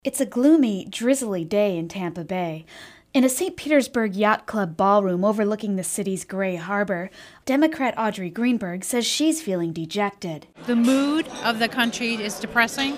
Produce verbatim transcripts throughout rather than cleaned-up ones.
It's a gloomy, drizzly day in Tampa Bay. In a Saint Petersburg Yacht Club ballroom overlooking the city's gray harbor, Democrat Audrey Greenberg says she's feeling dejected. The mood of the country is depressing.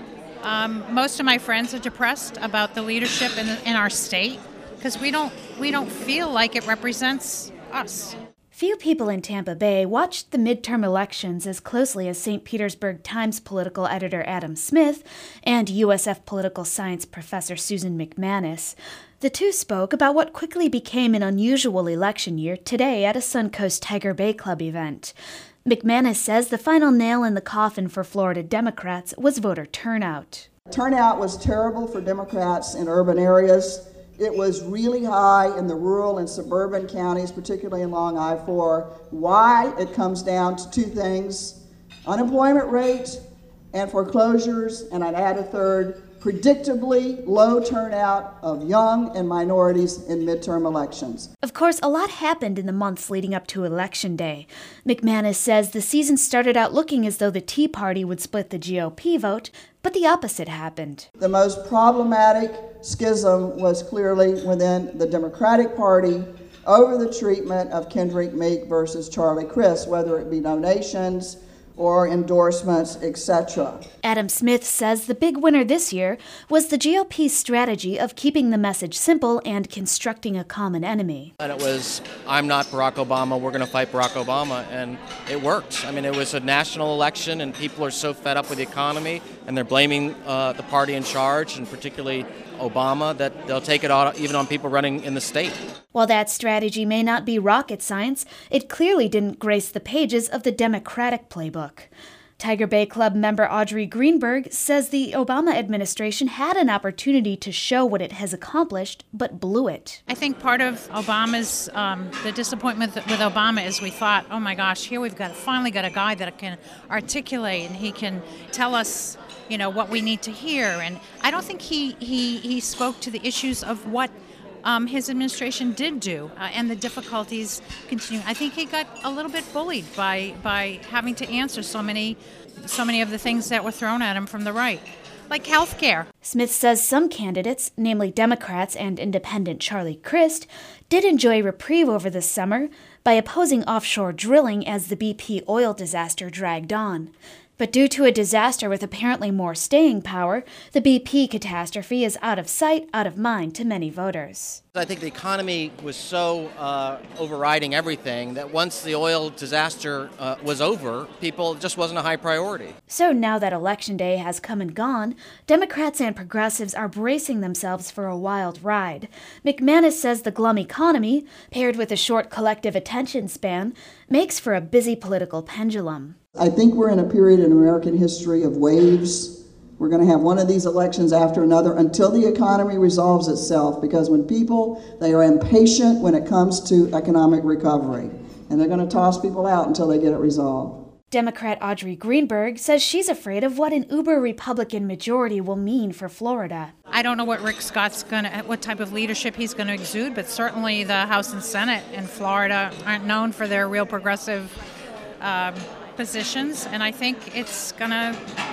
Um, most of my friends are depressed about the leadership in, the, in our state because we don't we don't feel like it represents us. Few people in Tampa Bay watched the midterm elections as closely as Saint Petersburg Times political editor Adam Smith and U S F political science professor Susan McManus. The two spoke about what quickly became an unusual election year today at a Suncoast Tiger Bay Club event. McManus says the final nail in the coffin for Florida Democrats was voter turnout. Turnout was terrible for Democrats in urban areas. It was really high in the rural and suburban counties, particularly in I four. Why? It comes down to two things: unemployment rate and foreclosures, and I'd add a third, predictably low turnout of young and minorities in midterm elections. Of course, a lot happened in the months leading up to Election Day. McManus says the season started out looking as though the Tea Party would split the G O P vote, but the opposite happened. The most problematic schism was clearly within the Democratic Party over the treatment of Kendrick Meek versus Charlie Crist, whether it be donations or endorsements, et cetera. Adam Smith says the big winner this year was the G O P's strategy of keeping the message simple and constructing a common enemy. And it was, I'm not Barack Obama, we're going to fight Barack Obama, and it worked. I mean, it was a national election, and people are so fed up with the economy, and they're blaming uh, the party in charge, and particularly Obama, that they'll take it out even on people running in the state. While that strategy may not be rocket science, it clearly didn't grace the pages of the Democratic playbook. Tiger Bay Club member Audrey Greenberg says the Obama administration had an opportunity to show what it has accomplished, but blew it. I think part of Obama's, um, the disappointment with Obama is we thought, oh my gosh, here we've got finally got a guy that can articulate and he can tell us, you know, what we need to hear. And I don't think he, he, he spoke to the issues of what Um, his administration did do uh, and the difficulties continuing. I think he got a little bit bullied by by having to answer so many so many of the things that were thrown at him from the right, like health care. Smith says some candidates, namely Democrats and independent Charlie Crist, did enjoy reprieve over the summer by opposing offshore drilling as the B P oil disaster dragged on. But due to a disaster with apparently more staying power, the B P catastrophe is out of sight, out of mind to many voters. I think the economy was so uh, overriding everything that once the oil disaster uh, was over, people it just wasn't a high priority. So now that Election Day has come and gone, Democrats and progressives are bracing themselves for a wild ride. McManus says the glum economy, paired with a short collective attention span, makes for a busy political pendulum. I think we're in a period in American history of waves. We're going to have one of these elections after another until the economy resolves itself, because when people, they are impatient when it comes to economic recovery, and they're going to toss people out until they get it resolved. Democrat Audrey Greenberg says she's afraid of what an uber Republican majority will mean for Florida. I don't know what Rick Scott's going to, what type of leadership he's going to exude, but certainly the House and Senate in Florida aren't known for their real progressive um, positions, and I think it's going to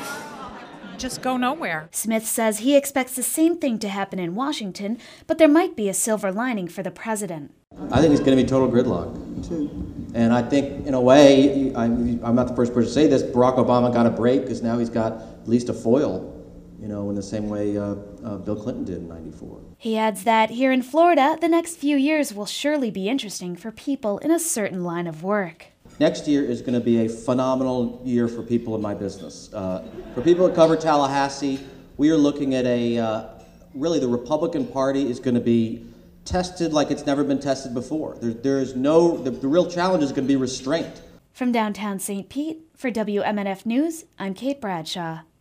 just go nowhere. Smith says he expects the same thing to happen in Washington, but there might be a silver lining for the president. I think it's going to be total gridlock. Too. And I think, in a way, I'm, I'm not the first person to say this, Barack Obama got a break because now he's got at least a foil, you know, in the same way uh, uh, Bill Clinton did in ninety-four. He adds that here in Florida, the next few years will surely be interesting for people in a certain line of work. Next year is going to be a phenomenal year for people in my business. Uh, for people that cover Tallahassee, we are looking at a, uh, really the Republican Party is going to be tested like it's never been tested before. There, there is no, the, the real challenge is going to be restraint. From downtown Saint Pete, for W M N F News, I'm Kate Bradshaw.